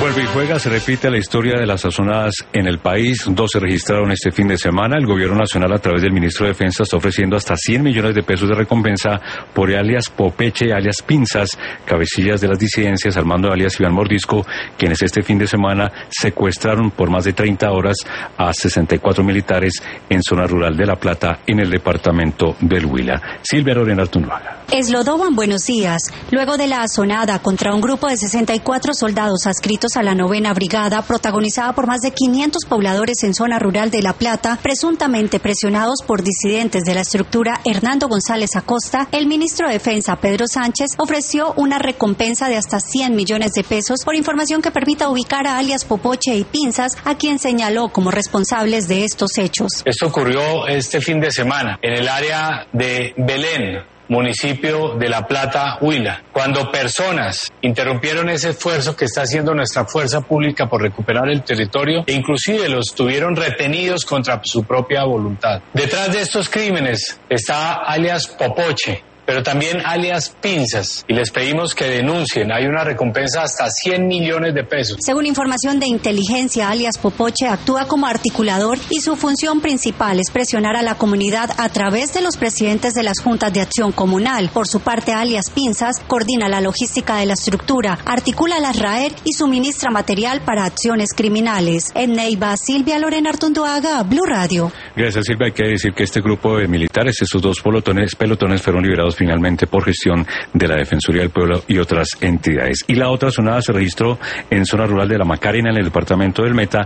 Vuelve y juega, se repite la historia de las sazonadas en el país. 2 se registraron este fin de semana. El gobierno nacional, a través del ministro de Defensa, está ofreciendo hasta 100 millones de pesos de recompensa por alias Popeche, alias Pinzas, cabecillas de las disidencias, al mando de alias Iván Mordisco, quienes este fin de semana secuestraron por más de 30 horas a 64 militares en zona rural de La Plata, en el departamento del Huila. Silvia Lorena Artunduaga. Eslodoban, buenos días. Luego de la asonada contra un grupo de 64 soldados adscritos a la 9ª Brigada, protagonizada por más de 500 pobladores en zona rural de La Plata, presuntamente presionados por disidentes de la estructura Hernando González Acosta, el ministro de Defensa, Pedro Sánchez, ofreció una recompensa de hasta 100 millones de pesos por información que permita ubicar a alias Popoche y Pinzas, a quien señaló como responsables de estos hechos. Esto ocurrió este fin de semana en el área de Belén, municipio de La Plata, Huila, cuando personas interrumpieron ese esfuerzo que está haciendo nuestra fuerza pública por recuperar el territorio e inclusive los tuvieron retenidos contra su propia voluntad. Detrás de estos crímenes está alias Popoche, pero también alias Pinzas, y les pedimos que denuncien. Hay una recompensa hasta 100 millones de pesos. Según información de inteligencia, alias Popoche actúa como articulador y su función principal es presionar a la comunidad a través de los presidentes de las juntas de acción comunal. Por su parte, alias Pinzas coordina la logística de la estructura, articula las RAER y suministra material para acciones criminales. En Neiva, Silvia Lorena Artunduaga, Blue Radio. Gracias, Silvia. Hay que decir que este grupo de militares, estos 2 pelotones fueron liberados finalmente por gestión de la Defensoría del Pueblo y otras entidades. Y la otra sonada se registró en zona rural de La Macarena, en el departamento del Meta,